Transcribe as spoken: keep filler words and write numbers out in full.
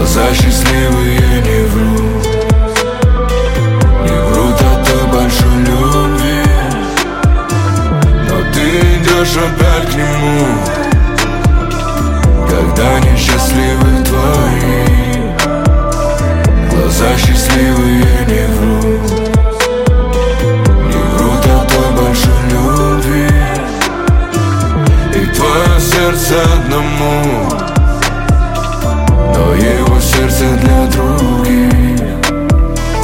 Глаза счастливые не врут, не врут о той большой любви. Но ты идешь опять к нему, когда несчастливы твои. Глаза счастливые не врут, не врут о той большой любви. И твое сердце одному, но его сердце для других.